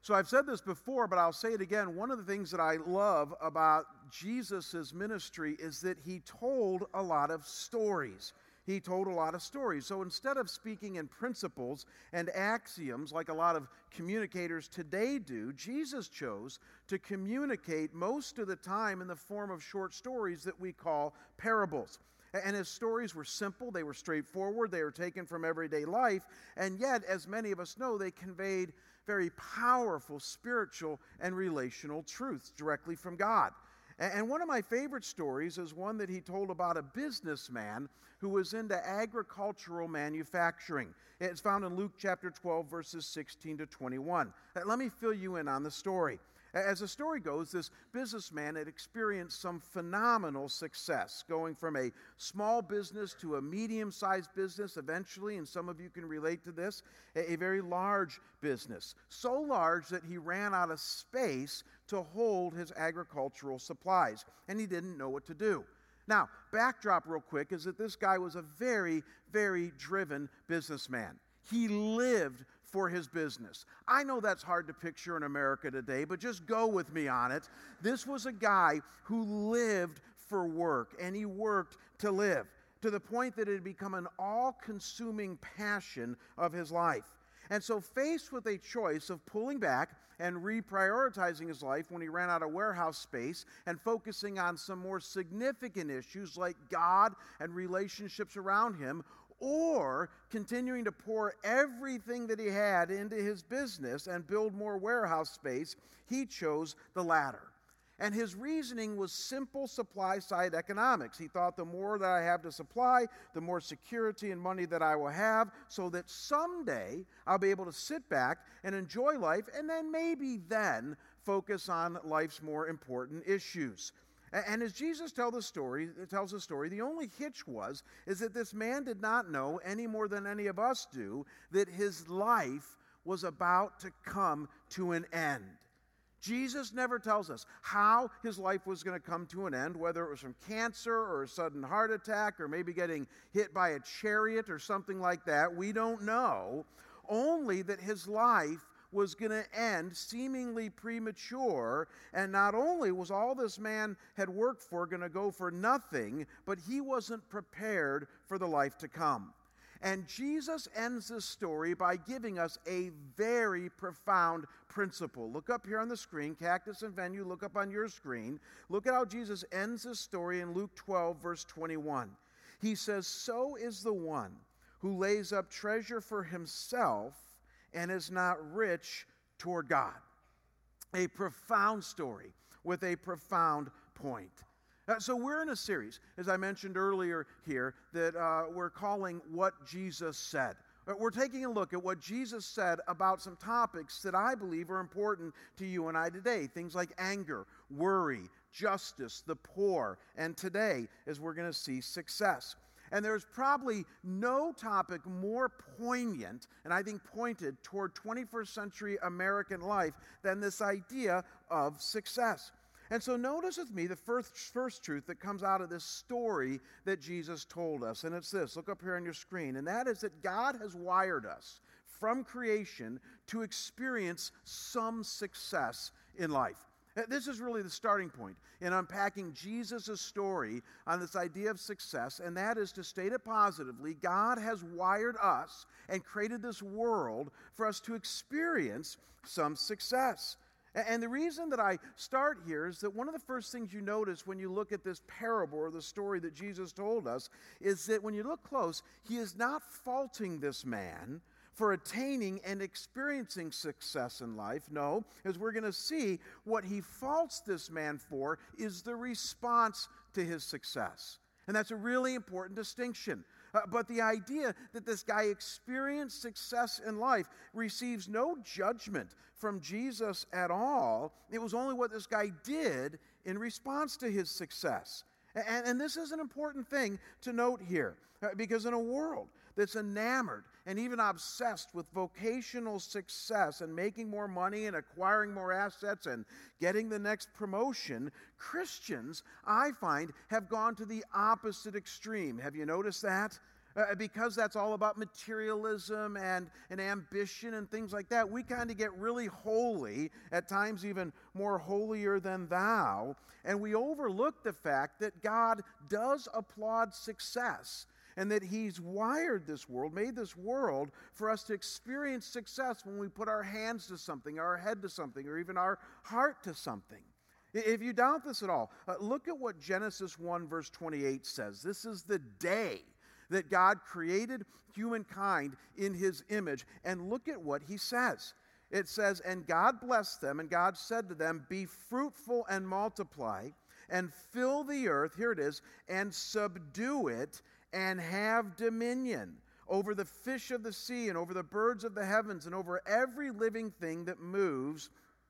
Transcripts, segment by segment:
So I've said this before, but I'll say it again. One of the things that I love about Jesus' ministry is that he told a lot of stories. He told a lot of stories. So instead of speaking in principles and axioms like a lot of communicators today do, Jesus chose to communicate most of the time in the form of short stories that we call parables. And his stories were simple, they were straightforward, they were taken from everyday life, and yet, as many of us know, they conveyed very powerful spiritual and relational truths directly from God. And one of my favorite stories is one that he told about a businessman who was into agricultural manufacturing. It's found in Luke chapter 12, verses 16 to 21. Let me fill you in on the story. As the story goes, this businessman had experienced some phenomenal success, going from a small business to a medium-sized business eventually, and some of you can relate to this, a very large business. So large that he ran out of space to hold his agricultural supplies, and he didn't know what to do. Now, backdrop real quick is that this guy was a very, very driven businessman. He lived for his business. I know that's hard to picture in America today, but just go with me on it. This was a guy who lived for work, and he worked to live, to the point that it had become an all-consuming passion of his life. And so faced with a choice of pulling back and reprioritizing his life when he ran out of warehouse space and focusing on some more significant issues like God and relationships around him, or continuing to pour everything that he had into his business and build more warehouse space, he chose the latter. And his reasoning was simple supply-side economics. He thought the more that I have to supply, the more security and money that I will have, so that someday I'll be able to sit back and enjoy life, and then maybe then focus on life's more important issues. And as Jesus tells the story, the only hitch is that this man did not know, any more than any of us do, that his life was about to come to an end. Jesus never tells us how his life was going to come to an end, whether it was from cancer or a sudden heart attack or maybe getting hit by a chariot or something like that. We don't know. Only that his life was going to end seemingly premature, and not only was all this man had worked for going to go for nothing, but he wasn't prepared for the life to come. And Jesus ends this story by giving us a very profound principle. Look up here on the screen, Cactus and Venue, look up on your screen. Look at how Jesus ends this story in Luke 12, verse 21. He says, "So is the one who lays up treasure for himself and is not rich toward God." A profound story with a profound point. So we're in a series, as I mentioned earlier here, that we're calling What Jesus Said. We're taking a look at what Jesus said about some topics that I believe are important to you and I today. Things like anger, worry, justice, the poor, and today, as we're going to see, success. And there's probably no topic more poignant and I think pointed toward 21st century American life than this idea of success. And so notice with me the first truth that comes out of this story that Jesus told us. And it's this. Look up here on your screen. And that is that God has wired us from creation to experience some success in life. This is really the starting point in unpacking Jesus' story on this idea of success, and that is, to state it positively, God has wired us and created this world for us to experience some success. And the reason that I start here is that one of the first things you notice when you look at this parable or the story that Jesus told us is that when you look close, he is not faulting this man for attaining and experiencing success in life. No, as we're going to see, what he faults this man for is the response to his success. And that's a really important distinction. But the idea that this guy experienced success in life receives no judgment from Jesus at all. It was only what this guy did in response to his success. And this is an important thing to note here, because in a world that's enamored and even obsessed with vocational success and making more money and acquiring more assets and getting the next promotion, Christians, I find, have gone to the opposite extreme. Have you noticed that? Because that's all about materialism and ambition and things like that, we kind of get really holy, at times even more holier than thou, and we overlook the fact that God does applaud success and that He's wired this world, made this world for us to experience success when we put our hands to something, our head to something, or even our heart to something. If you doubt this at all, look at what Genesis 1 verse 28 says. This is the day that God created humankind in His image. And look at what He says. It says, "And God blessed them, and God said to them, be fruitful and multiply, and fill the earth," here it is, "and subdue it, and have dominion over the fish of the sea, and over the birds of the heavens, and over every living thing that moves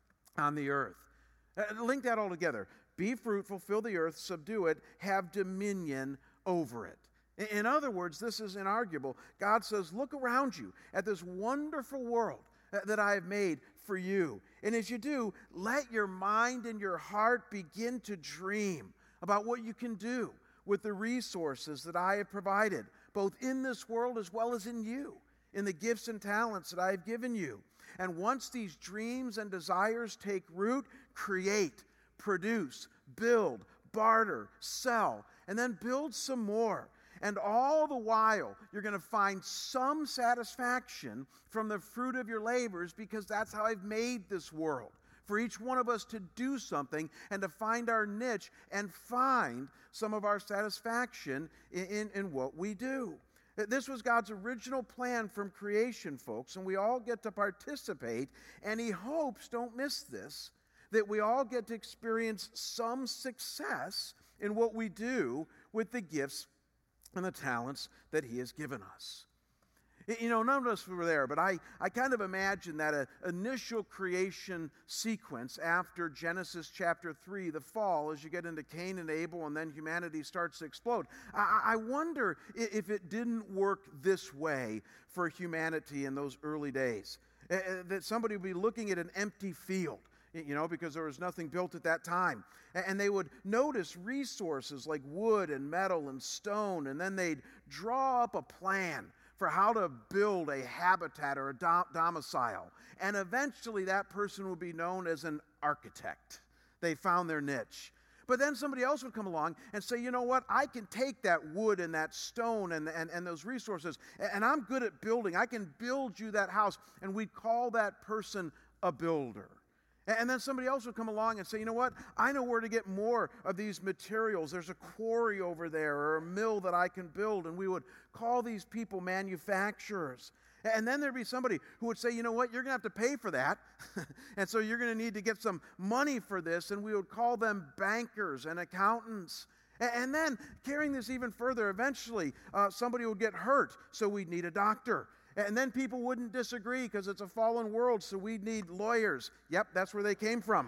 on the earth." Link that all together. Be fruitful, fill the earth, subdue it, have dominion over it. In other words, this is inarguable. God says, look around you at this wonderful world that I have made for you. And as you do, let your mind and your heart begin to dream about what you can do with the resources that I have provided, both in this world as well as in you, in the gifts and talents that I have given you. And once these dreams and desires take root, create, produce, build, barter, sell, and then build some more. And all the while, you're going to find some satisfaction from the fruit of your labors, because that's how I've made this world. For each one of us to do something and to find our niche and find some of our satisfaction in what we do. This was God's original plan from creation, folks, and we all get to participate, and He hopes, don't miss this, that we all get to experience some success in what we do with the gifts and the talents that He has given us. You know, none of us were there, but I kind of imagine that initial creation sequence after Genesis chapter 3, the fall, as you get into Cain and Abel, and then humanity starts to explode. I wonder if it didn't work this way for humanity in those early days. That somebody would be looking at an empty field, you know, because there was nothing built at that time. And they would notice resources like wood and metal and stone, and then they'd draw up a plan for how to build a habitat or a domicile. And eventually that person would be known as an architect. They found their niche. But then somebody else would come along and say, you know what, I can take that wood and that stone and those resources, and I'm good at building. I can build you that house. And we'd call that person a builder. And then somebody else would come along and say, you know what, I know where to get more of these materials. There's a quarry over there or a mill that I can build. And we would call these people manufacturers. And then there'd be somebody who would say, you know what, you're going to have to pay for that. And so you're going to need to get some money for this. And we would call them bankers and accountants. And then carrying this even further, eventually somebody would get hurt. So we'd need a doctor. And then people wouldn't disagree because it's a fallen world, so we'd need lawyers. Yep, that's where they came from.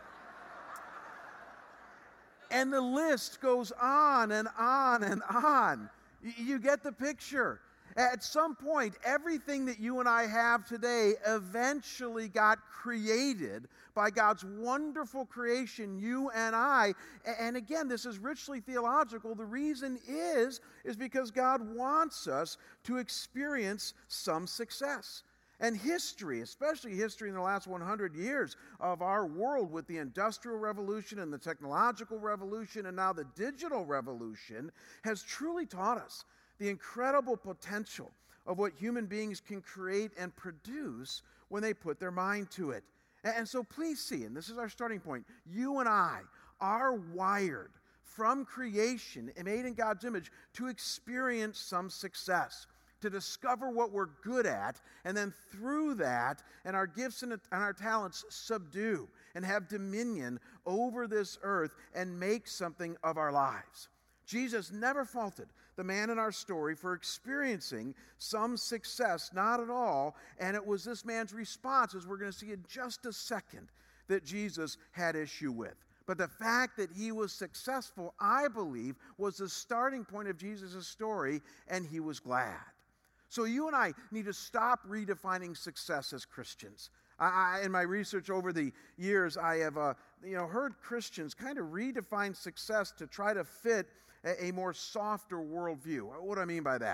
And the list goes on and on and on. You get the picture. At some point, everything that you and I have today eventually got created by God's wonderful creation, you and I. And again, this is richly theological. The reason is because God wants us to experience some success. And history, especially history in the last 100 years of our world with the Industrial Revolution and the Technological Revolution and now the Digital Revolution, has truly taught us the incredible potential of what human beings can create and produce when they put their mind to it. And so please see, and this is our starting point, you and I are wired from creation and made in God's image to experience some success, to discover what we're good at, and then through that and our gifts and our talents subdue and have dominion over this earth and make something of our lives. Jesus never faulted the man in our story for experiencing some success, not at all, and it was this man's response, as we're going to see in just a second, that Jesus had issue with. But the fact that he was successful, I believe, was the starting point of Jesus' story, and he was glad. So you and I need to stop redefining success as Christians. In my research over the years, I have heard Christians kind of redefine success to try to fit a more softer worldview. What do I mean by that?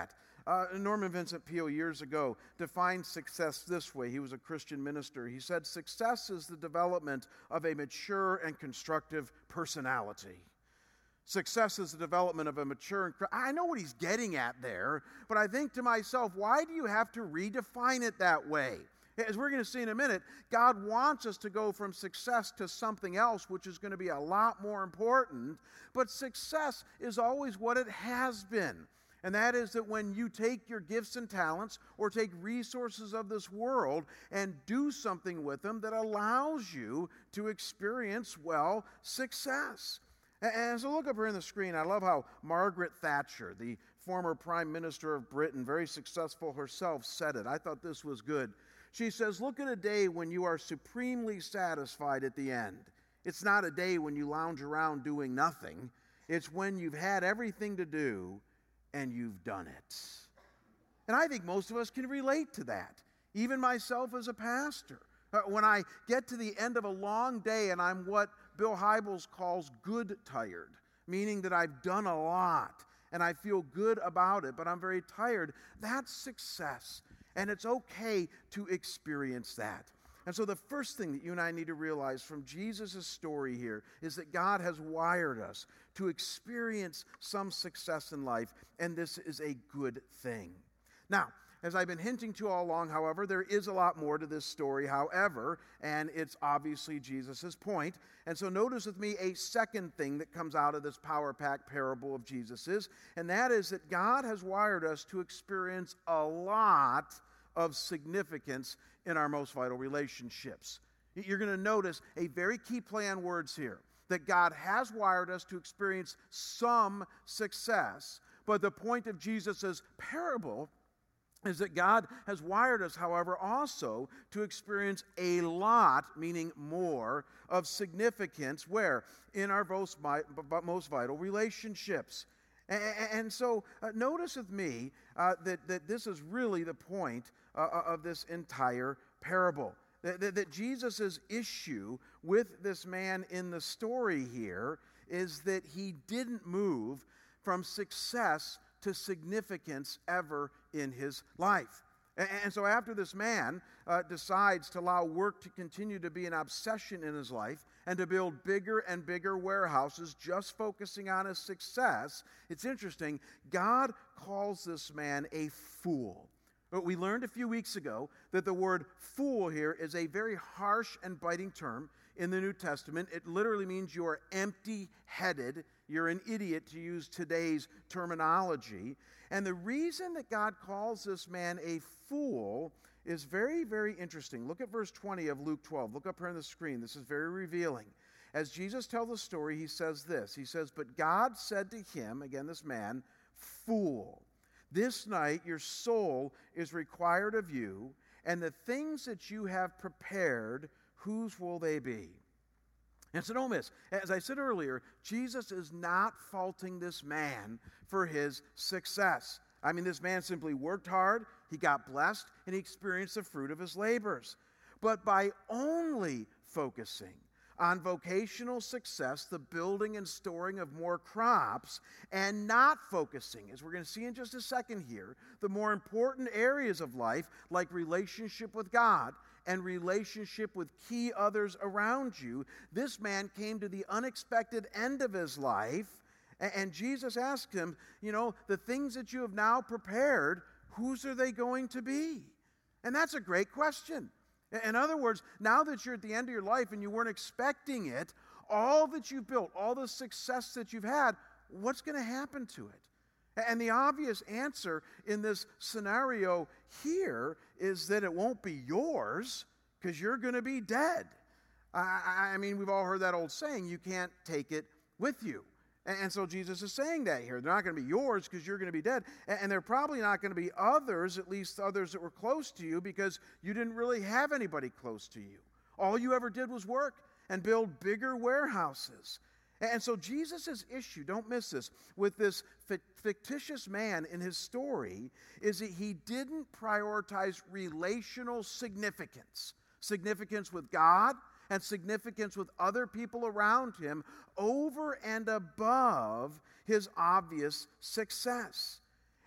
Norman Vincent Peale years ago defined success this way. He was a Christian minister. He said, "Success is the development of a mature and constructive personality." Success is the development of a mature. I know what he's getting at there, but I think to myself, why do you have to redefine it that way? As we're going to see in a minute, God wants us to go from success to something else, which is going to be a lot more important. But success is always what it has been. And that is that when you take your gifts and talents or take resources of this world and do something with them that allows you to experience, well, success. And so look up here on the screen. I love how Margaret Thatcher, the former Prime Minister of Britain, very successful herself, said it. I thought this was good. She says, "Look at a day when you are supremely satisfied at the end. It's not a day when you lounge around doing nothing. It's when you've had everything to do and you've done it." And I think most of us can relate to that, even myself as a pastor. When I get to the end of a long day and I'm what Bill Hybels calls good tired, meaning that I've done a lot and I feel good about it, but I'm very tired, that's success. And it's okay to experience that. And so the first thing that you and I need to realize from Jesus' story here is that God has wired us to experience some success in life, and this is a good thing. Now, as I've been hinting to all along, however, there is a lot more to this story, however, and it's obviously Jesus' point. And so notice with me a second thing that comes out of this power-packed parable of Jesus's, and that is that God has wired us to experience a lot of significance in our most vital relationships. You're going to notice a very key play on words here, that God has wired us to experience some success, but the point of Jesus' parable is that God has wired us, however, also to experience a lot, meaning more, of significance. Where? In our most vital relationships. And so notice with me that this is really the point of this entire parable. That Jesus' issue with this man in the story here is that he didn't move from success to significance ever in his life. And so after this man decides to allow work to continue to be an obsession in his life and to build bigger and bigger warehouses just focusing on his success, it's interesting, God calls this man a fool. But we learned a few weeks ago that the word fool here is a very harsh and biting term in the New Testament. It literally means you are empty-headed. You're an idiot, to use today's terminology. And the reason that God calls this man a fool is very, very interesting. Look at verse 20 of Luke 12. Look up here on the screen. This is very revealing. As Jesus tells the story, he says this. He says, "But God said to him," again this man, "Fool, this night your soul is required of you, and the things that you have prepared, whose will they be?" And so don't miss, as I said earlier, Jesus is not faulting this man for his success. I mean, this man simply worked hard, he got blessed, and he experienced the fruit of his labors. But by only focusing on vocational success, the building and storing of more crops, and not focusing, as we're going to see in just a second here, the more important areas of life, like relationship with God and relationship with key others around you, this man came to the unexpected end of his life, and Jesus asked him, the things that you have now prepared, whose are they going to be? And that's a great question. In other words, now that you're at the end of your life and you weren't expecting it, all that you've built, all the success that you've had, what's going to happen to it? And the obvious answer in this scenario here is that it won't be yours because you're going to be dead. I mean, we've all heard that old saying, you can't take it with you. And so Jesus is saying that here. They're not going to be yours because you're going to be dead. And they're probably not going to be others, at least others that were close to you, because you didn't really have anybody close to you. All you ever did was work and build bigger warehouses. And so Jesus' issue, don't miss this, with this fictitious man in his story is that he didn't prioritize relational significance with God and significance with other people around him over and above his obvious success.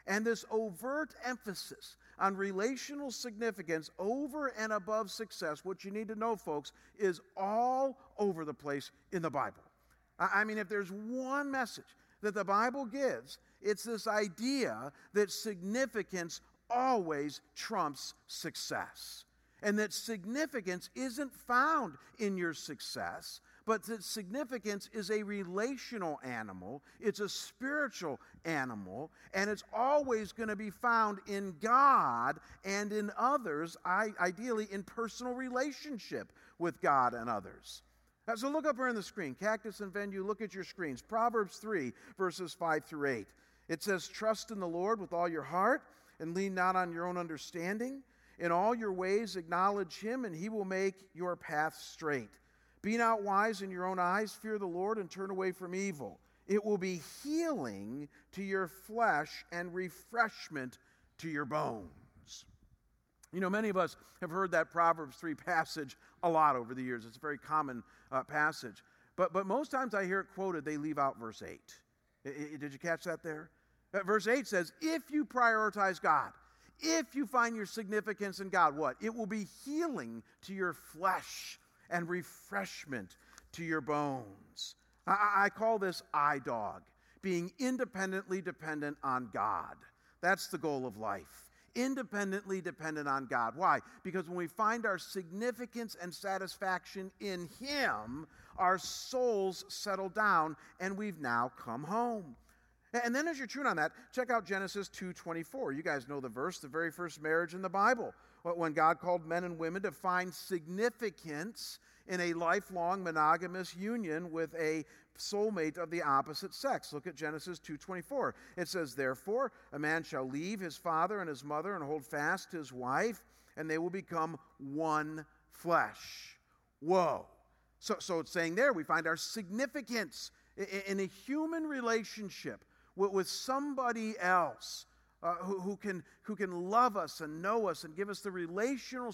And this overt emphasis on relational significance over and above success, what you need to know, folks, is all over the place in the Bible. I mean, if there's one message that the Bible gives, it's this idea that significance always trumps success. And that significance isn't found in your success, but that significance is a relational animal, it's a spiritual animal, and it's always going to be found in God and in others, ideally in personal relationship with God and others. So look up here on the screen. Cactus and Venue, look at your screens. Proverbs 3, verses 5 through 8. It says, "Trust in the Lord with all your heart and lean not on your own understanding. In all your ways acknowledge him, and he will make your path straight. Be not wise in your own eyes. Fear the Lord and turn away from evil. It will be healing to your flesh and refreshment to your bones." You know, many of us have heard that Proverbs 3 passage a lot over the years. It's a very common passage. But most times I hear it quoted, they leave out verse 8. Did you catch that there? Verse 8 says, if you prioritize God, if you find your significance in God, what? It will be healing to your flesh and refreshment to your bones. I call this I-dog, being independently dependent on God. That's the goal of life. Independently dependent on God. Why? Because when we find our significance and satisfaction in him, our souls settle down and we've now come home. And then as you're chewing on that, check out Genesis 2:24. You guys know the verse, the very first marriage in the Bible. When God called men and women to find significance in a lifelong monogamous union with a soulmate of the opposite sex. Look at Genesis 2:24. It says, "Therefore, a man shall leave his father and his mother and hold fast his wife, and they will become one flesh." Whoa. So it's saying there we find our significance in a human relationship with somebody else who can love us and know us and give us the relational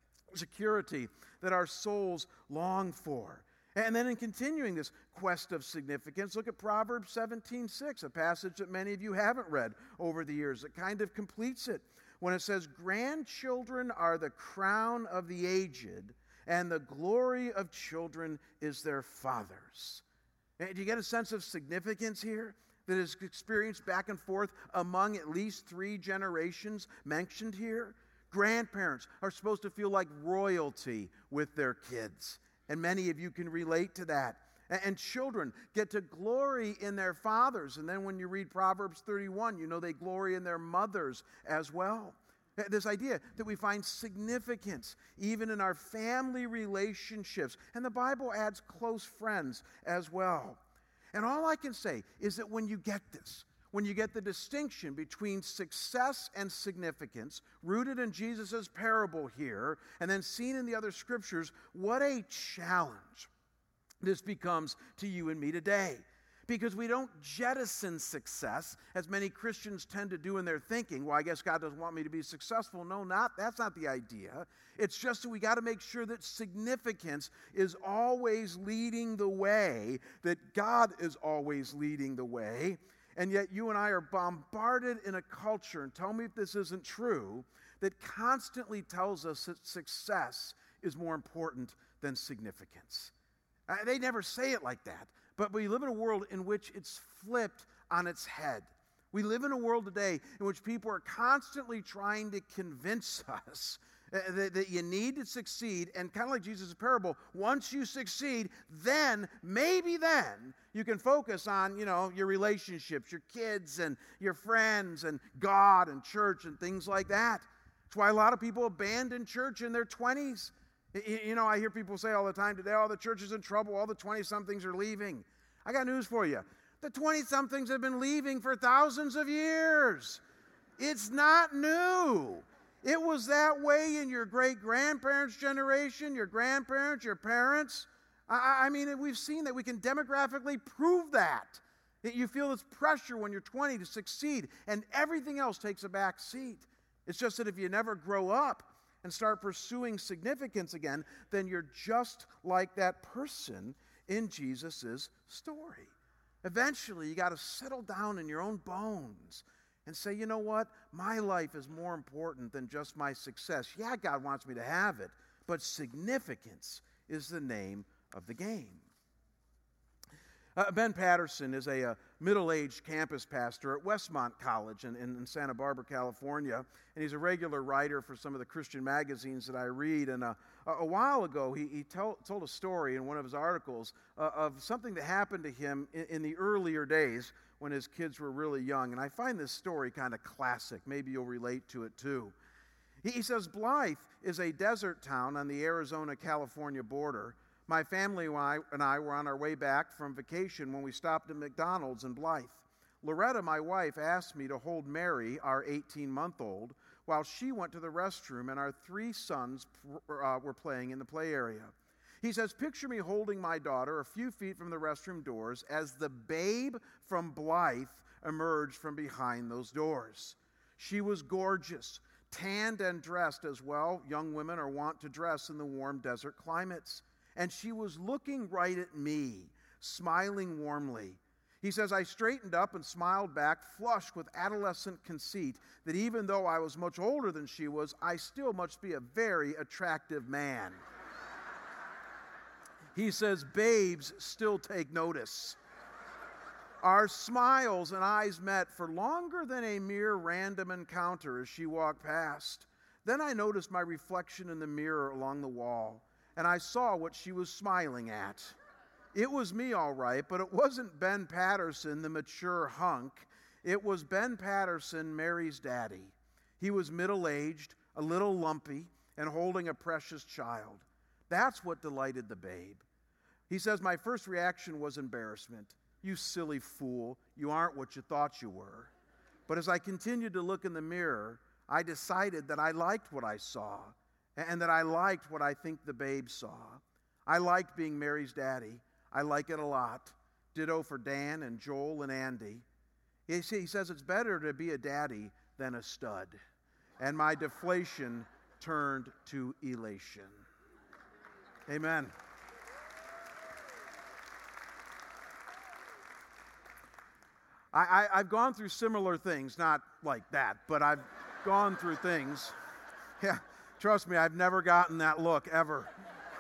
security that our souls long for. And then in continuing this quest of significance, look at Proverbs 17:6, a passage that many of you haven't read over the years. It kind of completes it when it says, "Grandchildren are the crown of the aged, and the glory of children is their fathers." Do you get a sense of significance here that is experienced back and forth among at least 3 generations mentioned here? Grandparents are supposed to feel like royalty with their kids, and many of you can relate to that. And children get to glory in their fathers, and then when you read Proverbs 31, you know they glory in their mothers as well. This idea that we find significance even in our family relationships. And the Bible adds close friends as well. And all I can say is that when you get this, when you get the distinction between success and significance, rooted in Jesus' parable here, and then seen in the other scriptures, what a challenge this becomes to you and me today. Because we don't jettison success, as many Christians tend to do in their thinking. Well, I guess God doesn't want me to be successful. No, that's not the idea. It's just that we got to make sure that significance is always leading the way, that God is always leading the way. And yet you and I are bombarded in a culture, and tell me if this isn't true, that constantly tells us that success is more important than significance. They never say it like that. But we live in a world in which it's flipped on its head. We live in a world today in which people are constantly trying to convince us that you need to succeed. And kind of like Jesus' parable, once you succeed, then, maybe then, you can focus on, your relationships, your kids and your friends and God and church and things like that. That's why a lot of people abandon church in their 20s. I hear people say all the time today, the church is in trouble, all the 20-somethings are leaving. I got news for you. The 20-somethings have been leaving for thousands of years. It's not new. It was that way in your great-grandparents' generation, your grandparents, your parents. I mean, we've seen that. We can demographically prove that. You feel this pressure when you're 20 to succeed, and everything else takes a back seat. It's just that if you never grow up and start pursuing significance again, then you're just like that person in Jesus' story. Eventually, you got to settle down in your own bones and say, you know what? My life is more important than just my success. Yeah, God wants me to have it, but significance is the name of the game. Ben Patterson is a middle-aged campus pastor at Westmont College in Santa Barbara, California, and he's a regular writer for some of the Christian magazines that I read. And a while ago, he told a story in one of his articles of something that happened to him in the earlier days when his kids were really young. And I find this story kind of classic. Maybe you'll relate to it too. He says, Blythe is a desert town on the Arizona-California border. My family and I were on our way back from vacation when we stopped at McDonald's in Blythe. Loretta, my wife, asked me to hold Mary, our 18-month-old, while she went to the restroom and our 3 sons were playing in the play area. He says, picture me holding my daughter a few feet from the restroom doors as the babe from Blythe emerged from behind those doors. She was gorgeous, tanned and dressed as well young women are wont to dress in the warm desert climates. And she was looking right at me, smiling warmly. He says, I straightened up and smiled back, flushed with adolescent conceit that even though I was much older than she was, I still must be a very attractive man. He says, babes still take notice. Our smiles and eyes met for longer than a mere random encounter as she walked past. Then I noticed my reflection in the mirror along the wall, and I saw what she was smiling at. It was me, all right, but it wasn't Ben Patterson, the mature hunk. It was Ben Patterson, Mary's daddy. He was middle-aged, a little lumpy, and holding a precious child. That's what delighted the babe. He says, my first reaction was embarrassment. You silly fool, you aren't what you thought you were. But as I continued to look in the mirror, I decided that I liked what I saw, and that I liked what I think the babe saw. I liked being Mary's daddy. I like it a lot. Ditto for Dan and Joel and Andy. He says it's better to be a daddy than a stud. And my deflation turned to elation. Amen. I've gone through similar things, not like that, but I've gone through things. Yeah, trust me, I've never gotten that look, ever.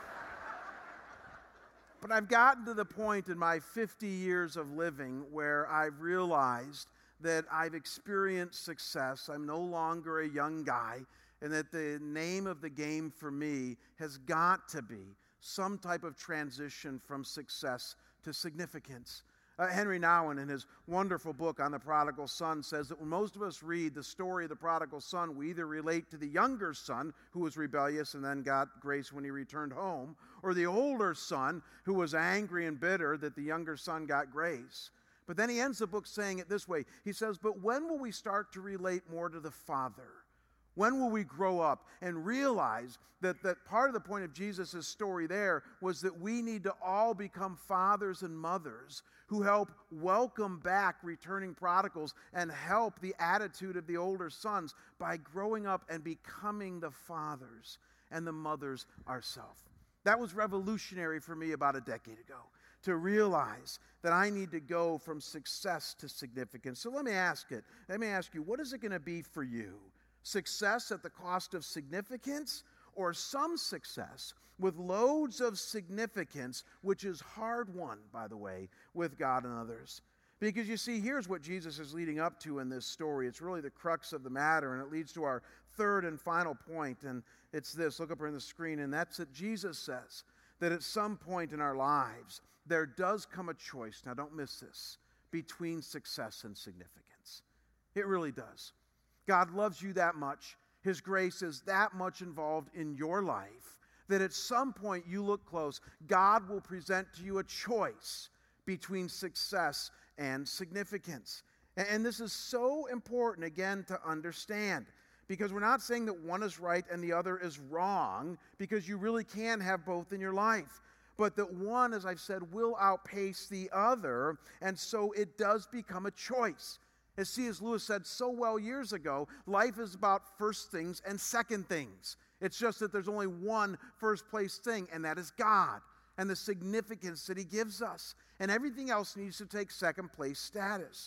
But I've gotten to the point in my 50 years of living where I've realized that I've experienced success. I'm no longer a young guy, and that the name of the game for me has got to be some type of transition from success to significance. Henry Nouwen, in his wonderful book on the prodigal son, says that when most of us read the story of the prodigal son, we either relate to the younger son who was rebellious and then got grace when he returned home, or the older son who was angry and bitter that the younger son got grace. But then he ends the book saying it this way. He says, but when will we start to relate more to the father? When will we grow up and realize that part of the point of Jesus' story there was that we need to all become fathers and mothers who help welcome back returning prodigals and help the attitude of the older sons by growing up and becoming the fathers and the mothers ourselves. That was revolutionary for me about a decade ago, to realize that I need to go from success to significance. So let me ask you, what is it going to be for you? Success at the cost of significance, or some success with loads of significance, which is hard won, by the way, with God and others? Because you see, here's what Jesus is leading up to in this story. It's really the crux of the matter, and it leads to our third and final point, and it's this. Look up here on the screen, and that's that Jesus says that at some point in our lives, there does come a choice, now don't miss this, between success and significance. It really does. God loves you that much. His grace is that much involved in your life that at some point you look close, God will present to you a choice between success and significance. And this is so important, again, to understand, because we're not saying that one is right and the other is wrong, because you really can have both in your life. But that one, as I've said, will outpace the other, and so it does become a choice. As C.S. Lewis said so well years ago, life is about first things and second things. It's just that there's only one first place thing, and that is God and the significance that He gives us. And everything else needs to take second place status.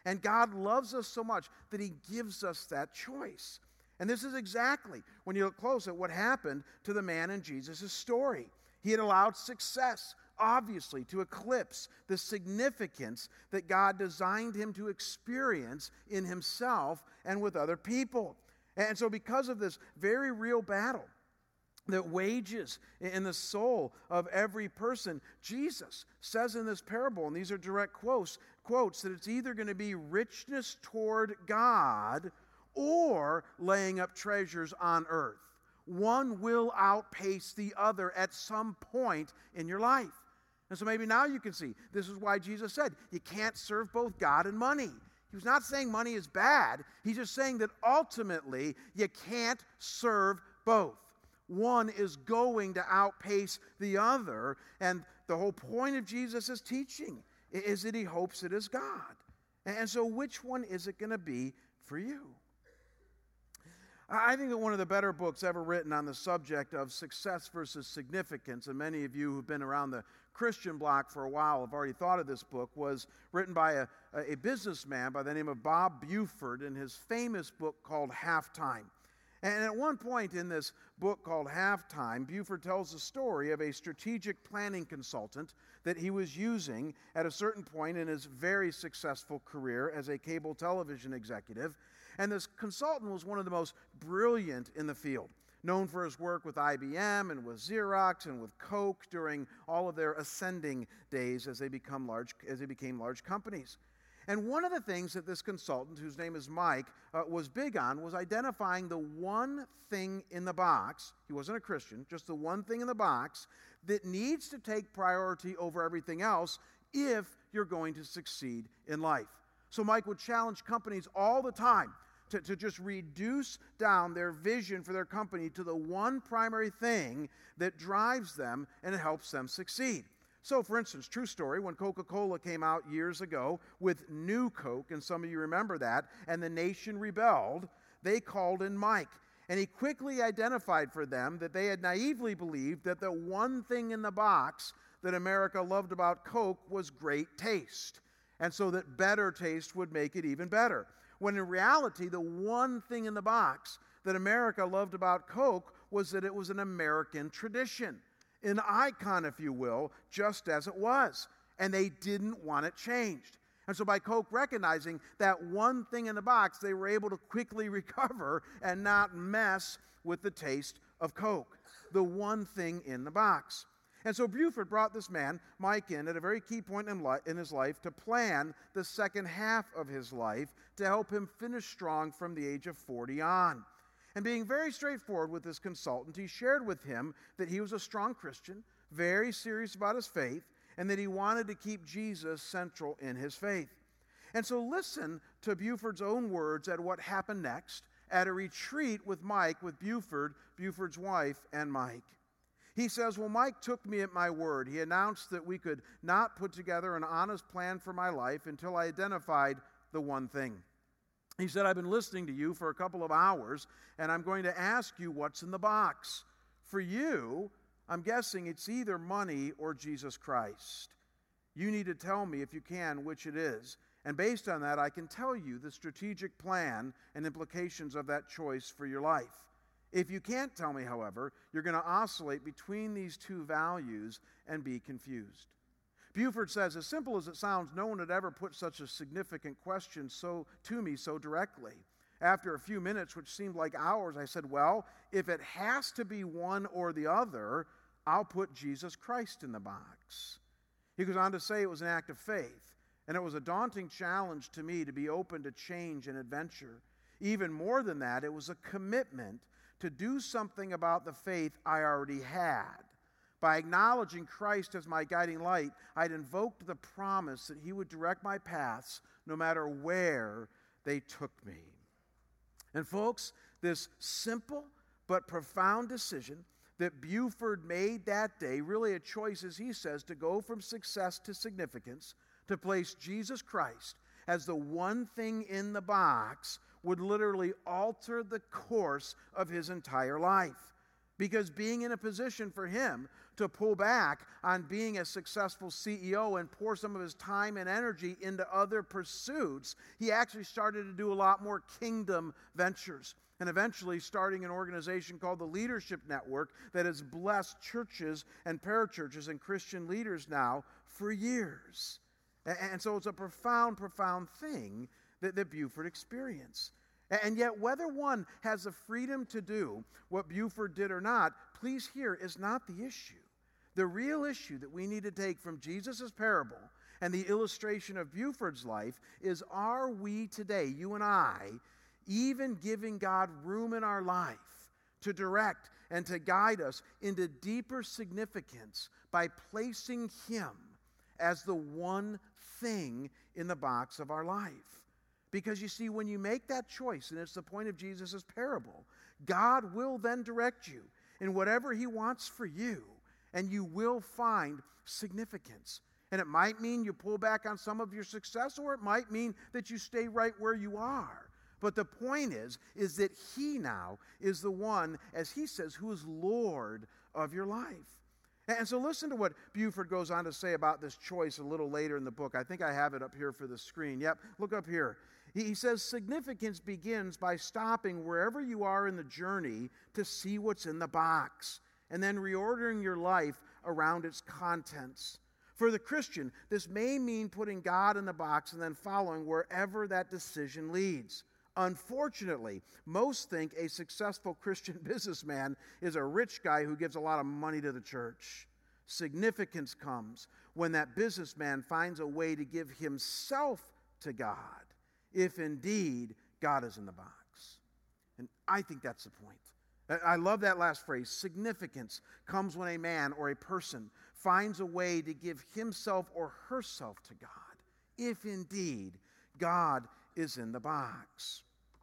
And God loves us so much that he gives us that choice. And this is exactly, when you look close at what happened to the man in Jesus' story. He had allowed success, obviously, to eclipse the significance that God designed him to experience in himself and with other people. And so because of this very real battle that wages in the soul of every person, Jesus says in this parable, and these are direct quotes, that it's either going to be richness toward God or laying up treasures on earth. One will outpace the other at some point in your life. And so maybe now you can see, this is why Jesus said, you can't serve both God and money. He was not saying money is bad. He's just saying that ultimately you can't serve both. One is going to outpace the other. And the whole point of Jesus' teaching is that he hopes it is God. And so which one is it going to be for you? I think that one of the better books ever written on the subject of success versus significance, and many of you who've been around the Christian block for a while have already thought of this book, was written by a businessman by the name of Bob Buford in his famous book called Halftime. And at one point in this book called Halftime, Buford tells the story of a strategic planning consultant that he was using at a certain point in his very successful career as a cable television executive. And this consultant was one of the most brilliant in the field, known for his work with IBM and with Xerox and with Coke during all of their ascending days as they became large companies. And one of the things that this consultant, whose name is Mike, was big on was identifying the one thing in the box. He wasn't a Christian, just the one thing in the box that needs to take priority over everything else if you're going to succeed in life. So Mike would challenge companies all the time to just reduce down their vision for their company to the one primary thing that drives them and helps them succeed. So, for instance, true story, when Coca-Cola came out years ago with New Coke, and some of you remember that, and the nation rebelled, they called in Mike. And he quickly identified for them that they had naively believed that the one thing in the box that America loved about Coke was great taste. And so that better taste would make it even better. When in reality, the one thing in the box that America loved about Coke was that it was an American tradition, an icon, if you will, just as it was. And they didn't want it changed. And so by Coke recognizing that one thing in the box, they were able to quickly recover and not mess with the taste of Coke. The one thing in the box. And so Buford brought this man, Mike, in at a very key point in his life to plan the second half of his life to help him finish strong from the age of 40 on. And being very straightforward with this consultant, he shared with him that he was a strong Christian, very serious about his faith, and that he wanted to keep Jesus central in his faith. And so listen to Buford's own words at what happened next at a retreat with Mike, with Buford, Buford's wife, and Mike. He says, well, Mike took me at my word. He announced that we could not put together an honest plan for my life until I identified the one thing. He said, I've been listening to you for a couple of hours, and I'm going to ask you what's in the box. For you, I'm guessing it's either money or Jesus Christ. You need to tell me, if you can, which it is. And based on that, I can tell you the strategic plan and implications of that choice for your life. If you can't tell me, however, you're going to oscillate between these two values and be confused. Buford says, as simple as it sounds, no one had ever put such a significant question to me so directly. After a few minutes, which seemed like hours, I said, well, if it has to be one or the other, I'll put Jesus Christ in the box. He goes on to say it was an act of faith, and it was a daunting challenge to me to be open to change and adventure. Even more than that, it was a commitment to do something about the faith I already had. By acknowledging Christ as my guiding light, I'd invoked the promise that he would direct my paths no matter where they took me. And folks, this simple but profound decision that Buford made that day, really a choice, as he says, to go from success to significance, to place Jesus Christ as the one thing in the box, would literally alter the course of his entire life. because being in a position for him to pull back on being a successful CEO and pour some of his time and energy into other pursuits, he actually started to do a lot more kingdom ventures. And eventually starting an organization called the Leadership Network that has blessed churches and parachurches and Christian leaders now for years. And so it's a profound, profound thing that Buford experienced. And yet, whether one has the freedom to do what Buford did or not, please hear, is not the issue. The real issue that we need to take from Jesus' parable and the illustration of Buford's life is, are we today, you and I, even giving God room in our life to direct and to guide us into deeper significance by placing him as the one thing in the box of our life? Because you see, when you make that choice, and it's the point of Jesus' parable, God will then direct you in whatever he wants for you, and you will find significance. And it might mean you pull back on some of your success, or it might mean that you stay right where you are. But the point is that he now is the one, as he says, who is Lord of your life. And so listen to what Buford goes on to say about this choice a little later in the book. I think I have it up here for the screen. Yep, look up here. He says, significance begins by stopping wherever you are in the journey to see what's in the box, and then reordering your life around its contents. For the Christian, this may mean putting God in the box and then following wherever that decision leads. Unfortunately, most think a successful Christian businessman is a rich guy who gives a lot of money to the church. Significance comes when that businessman finds a way to give himself to God, if indeed God is in the box. And I think that's the point. I love that last phrase. Significance comes when a man or a person finds a way to give himself or herself to God, if indeed God is in the box.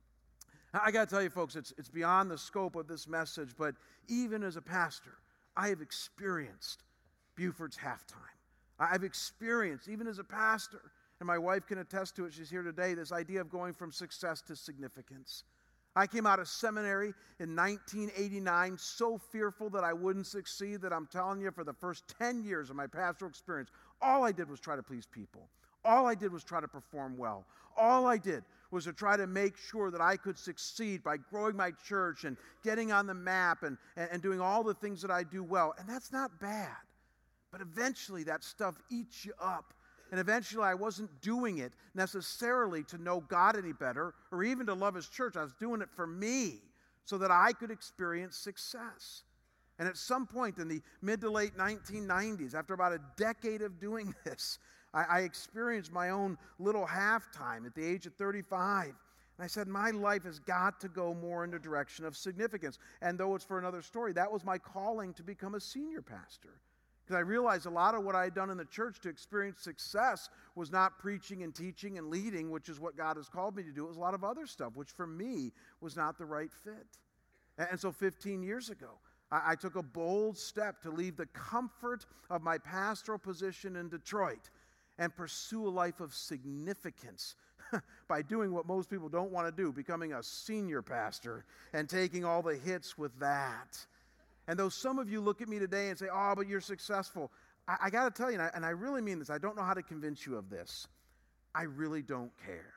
I got to tell you, folks, it's beyond the scope of this message, but even as a pastor, I have experienced Buford's halftime. I've experienced, even as a pastor, and my wife can attest to it, she's here today, this idea of going from success to significance. I came out of seminary in 1989 so fearful that I wouldn't succeed that I'm telling you, for the first 10 years of my pastoral experience, all I did was try to please people. All I did was try to perform well. All I did was to try to make sure that I could succeed by growing my church and getting on the map and doing all the things that I do well. And that's not bad. But eventually that stuff eats you up. And eventually I wasn't doing it necessarily to know God any better or even to love his church. I was doing it for me so that I could experience success. And at some point in the mid to late 1990s, after about a decade of doing this, I experienced my own little halftime at the age of 35. And I said, my life has got to go more in the direction of significance. And though it's for another story, that was my calling to become a senior pastor. Because I realized a lot of what I had done in the church to experience success was not preaching and teaching and leading, which is what God has called me to do. It was a lot of other stuff, which for me was not the right fit. And so 15 years ago, I took a bold step to leave the comfort of my pastoral position in Detroit and pursue a life of significance by doing what most people don't want to do, becoming a senior pastor and taking all the hits with that. And though some of you look at me today and say, oh, but you're successful, I got to tell you, and I really mean this, I don't know how to convince you of this. I really don't care.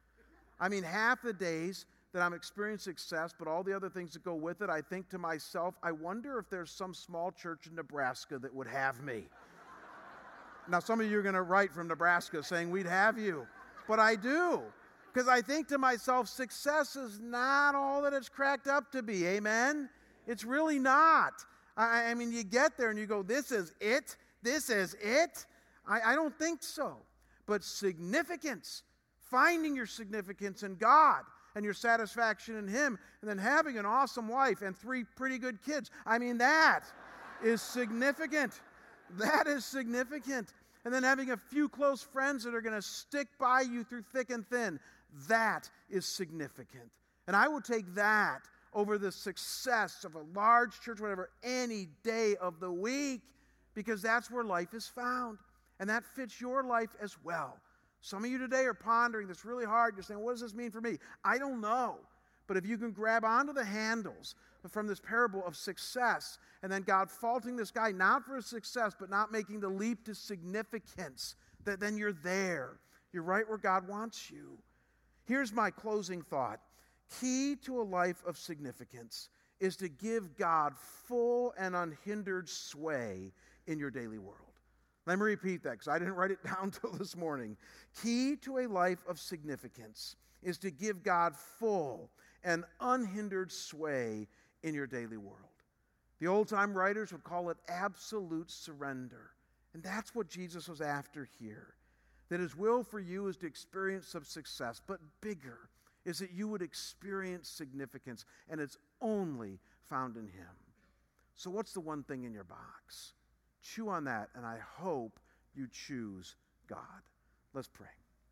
I mean, half the days that I'm experiencing success, but all the other things that go with it, I think to myself, I wonder if there's some small church in Nebraska that would have me. Now, some of you are going to write from Nebraska saying we'd have you, but I do, because I think to myself, success is not all that it's cracked up to be, amen? It's really not. I mean, you get there and you go, this is it? This is it? I don't think so. But significance, finding your significance in God and your satisfaction in him, and then having an awesome wife and 3 pretty good kids, I mean, that is significant. That is significant. And then having a few close friends that are going to stick by you through thick and thin, that is significant. And I will take that over the success of a large church, whatever, any day of the week, because that's where life is found. And that fits your life as well. Some of you today are pondering this really hard. You're saying, what does this mean for me? I don't know. But if you can grab onto the handles from this parable of success, and then God faulting this guy not for his success, but not making the leap to significance, that then you're there. You're right where God wants you. Here's my closing thought. Key to a life of significance is to give God full and unhindered sway in your daily world. Let me repeat that because I didn't write it down till this morning. Key to a life of significance is to give God full and unhindered sway in your daily world. The old-time writers would call it absolute surrender. And that's what Jesus was after here. That his will for you is to experience some success, but bigger is that you would experience significance, and it's only found in him. So what's the one thing in your box? Chew on that, and I hope you choose God. Let's pray.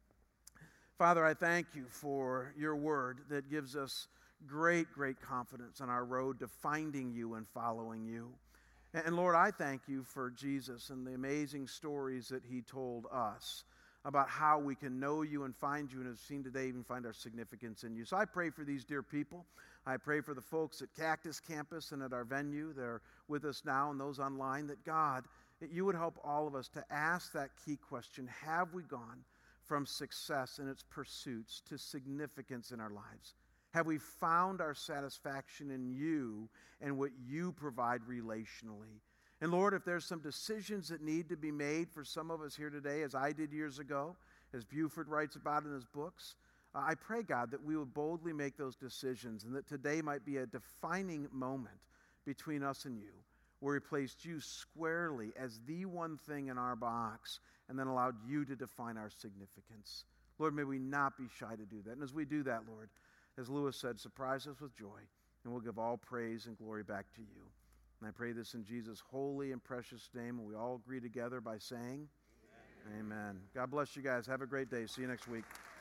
Father, I thank you for your word that gives us great, great confidence on our road to finding you and following you. And Lord, I thank you for Jesus and the amazing stories that he told us about how we can know you and find you, and have seen today even find our significance in you. So I pray for these dear people. I pray for the folks at Cactus Campus and at our venue that are with us now, and those online, that God, that you would help all of us to ask that key question: have we gone from success in its pursuits to significance in our lives? Have we found our satisfaction in you and what you provide relationally? And Lord, if there's some decisions that need to be made for some of us here today, as I did years ago, as Buford writes about in his books, I pray, God, that we would boldly make those decisions, and that today might be a defining moment between us and you, where we placed you squarely as the one thing in our box, and then allowed you to define our significance. Lord, may we not be shy to do that. And as we do that, Lord, as Lewis said, surprise us with joy, and we'll give all praise and glory back to you. And I pray this in Jesus' holy and precious name, and we all agree together by saying, Amen. Amen. God bless you guys. Have a great day. See you next week.